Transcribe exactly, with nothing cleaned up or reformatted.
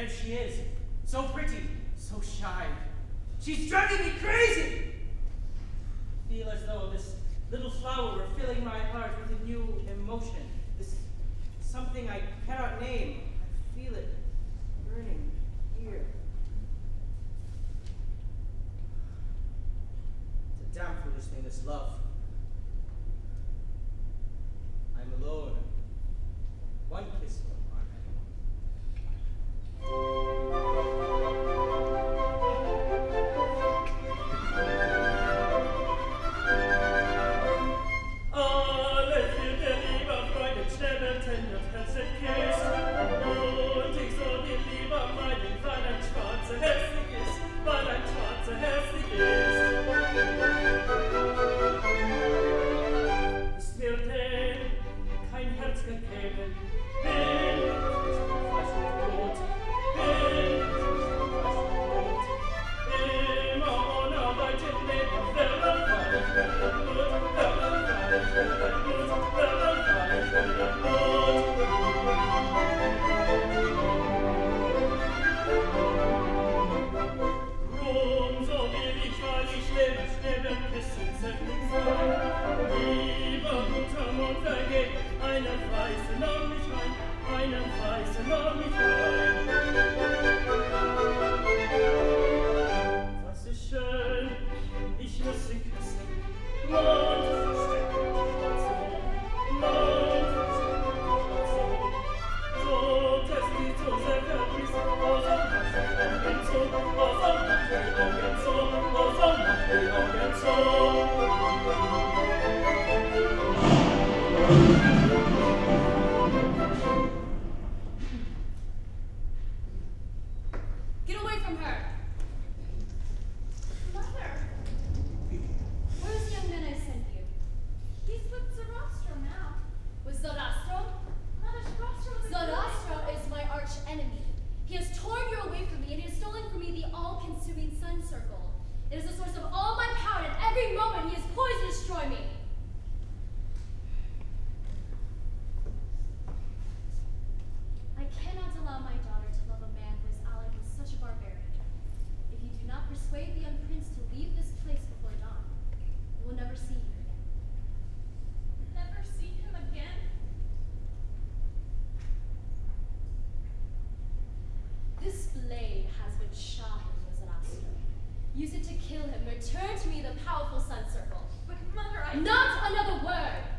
There she is, so pretty, so shy. She's driving me crazy! I feel as though this little flower were filling my heart with a new emotion. This something I cannot name. I feel it burning here. It's a damn foolish thing, this love. I'm alone. One kiss from my Alles wird der lieber Freund sterben, denn das Herz geküsst. Und ich soll dir lieber meinen, weil ein schwarzer hässlich ist, weil ein schwarzer hässlich ist. Ist mir denn kein Herz gegeben, bin ich von Fleisch und Blut, bin ich von Fleisch und Blut. Immer unerwartet leben, wer dann fall ich, wer dann Blut, wer dann fall ich, wer dann Blut, wer dann fall ich, wer dann Blut. Drum so will ich, weil ich lebe, sterben, küssen, zerknicken sein. Lieber guter Mond vergeht, einen Weißen nahm mich ein, einen Weißen nahm mich ein. Das ist schön, ich muss sie küssen. Mond, versteck mich dort so. Mond, versteck mich dort so. So, dass die so sehr vermisst, was auch macht die Augen zu, was auch macht die Augen zu, was auch macht die Augen zu. Get away from her! Mother, Where's the young man I sent you? he's with Zarastro now. With Zarastro? Mother, Zarastro was a Zarastro is my arch enemy. He has torn you away from me, and he has stolen from me the all-consuming sun circle. It is the source of all my power, and every moment he is poised to destroy me. I cannot allow my daughter to love a man who is allied with such a barbarian. If you do not persuade the young prince to leave this place before dawn, you will never see him again. Never see him again. This blade has been shot into Zarastro. Use it to kill him. Return to me the powerful sun circle. But mother, I Not another word!